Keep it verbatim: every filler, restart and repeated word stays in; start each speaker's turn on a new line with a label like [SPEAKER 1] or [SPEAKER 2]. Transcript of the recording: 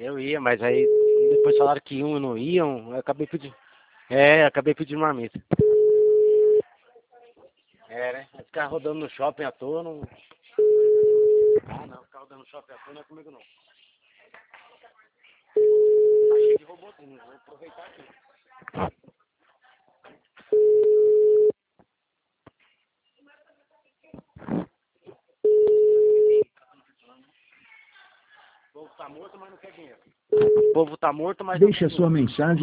[SPEAKER 1] Eu ia, mas aí depois falaram que iam e não iam, eu acabei pedindo. É, eu acabei pedindo marmita. É, né? Ficar rodando no shopping à toa não. Ah não, ficar rodando no shopping à toa não é comigo não. Tá cheio de robôzinho, vou aproveitar aqui. O povo tá morto, mas não quer dinheiro. O povo tá morto, mas não
[SPEAKER 2] Deixe
[SPEAKER 1] quer
[SPEAKER 2] a sua
[SPEAKER 1] dinheiro.
[SPEAKER 2] mensagem.